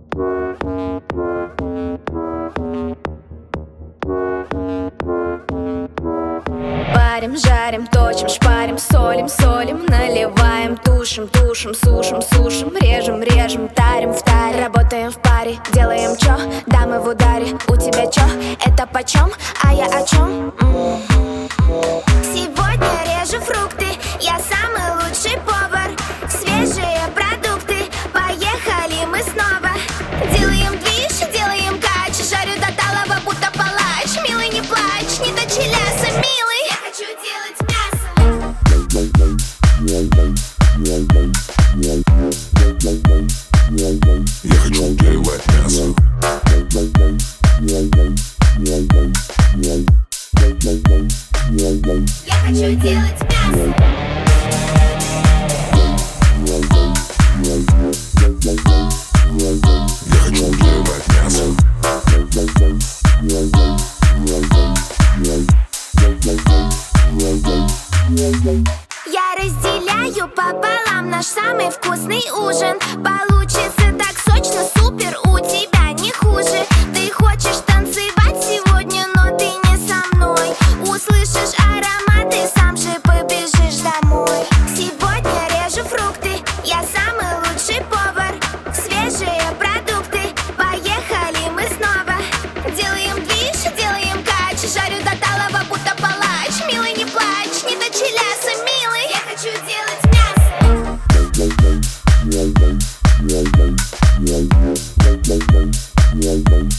Парим, жарим, точим, шпарим, солим, солим, наливаем, тушим, тушим, сушим, сушим, режем, режем, тарим в таре. Работаем в паре, делаем чё? Дамы в ударе. У тебя чё? Это почем? А я о чем? Сегодня режу фрукты, я самый лучший повар. Свежие продукты, поехали мы снова. Делаем движ, делаем кач, жарю до талого, будто палач. Милый, не плачь, не до челяса, милый. Я хочу делать мясо. Я хочу делать мясо. Я хочу делать мясо. Я хочу делать мясо. Я разделяю пополам наш самый вкусный ужин. Получится так сочно, супер, у тебя не хуже. Ты хочешь танцевать сегодня, но ты не со мной. Услышишь ароматы, сам же побежишь домой. Сегодня режу фрукты, я самый лучший повар. Свежие продукты, поехали мы снова. Делаем движ, делаем кач, жарю до талого, будто палач. Милый, не плачь, не до челяса, милый. Я хочу делать мясо.